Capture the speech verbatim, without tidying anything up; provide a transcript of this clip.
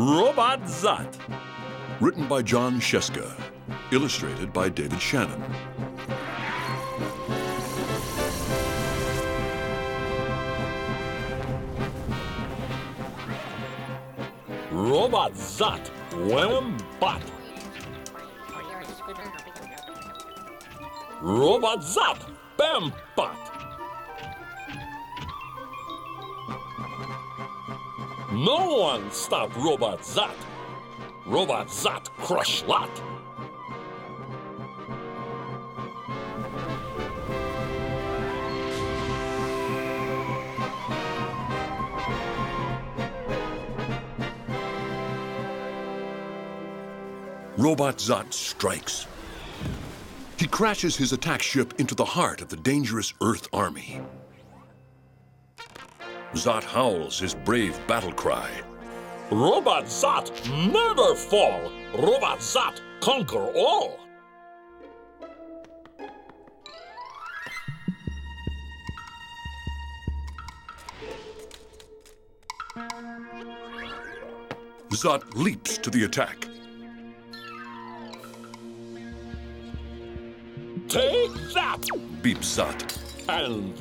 Robot Zot. Written by John Sheska. Illustrated by David Shannon. Robot Zot. Wham-bot. Robot Zot. Bam-bot. No one stop Robot Zot. Robot Zot crush lot. Robot Zot strikes. He crashes his attack ship into the heart of the dangerous Earth army. Zot howls his brave battle cry. Robot Zot never fall. Robot Zot conquer all. Zot leaps to the attack. Take that! Beeps Zot. And